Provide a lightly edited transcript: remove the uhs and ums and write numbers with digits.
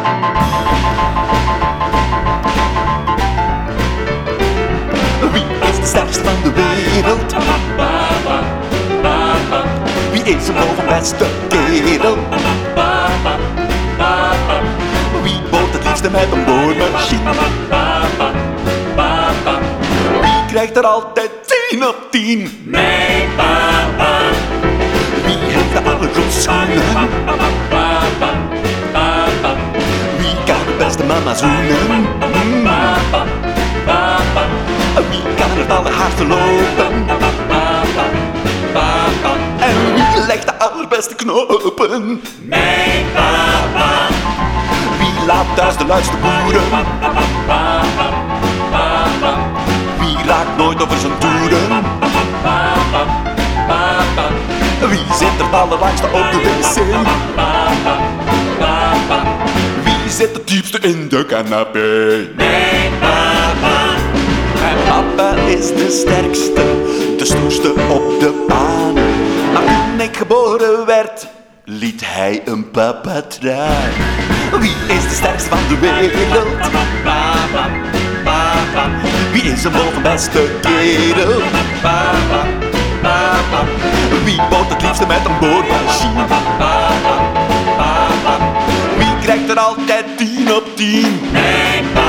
Wie is de sterkste van de wereld? Wie is de bovenbeste kerel? Wie boort het liefste met een boormachine? Wie krijgt er altijd 10 op 10? Mijn papa. Wie heeft de allergrootste schoenen? Wie kan de beste mama zoenen? Wie kan het allerhardste lopen? En wie legt de allerbeste knopen? Mijn papa. Wie laat thuis de luidste boeren? Wie raakt nooit over zijn toeren? Wie zit er allerlangste op de wc? Wie zit het diepste in de canapé? Mijn papa. En papa is de sterkste, de stoerste op de baan. Maar toen ik geboren werd, liet hij een papatraan. Wie is de sterkste van de wereld? Papa. Papa. Wie is een bovenbeste kerel? Papa. Papa. Wie bouwt het liefste met een boormachine? Papa. Wie krijgt er altijd 10 op 10? Mijn papa.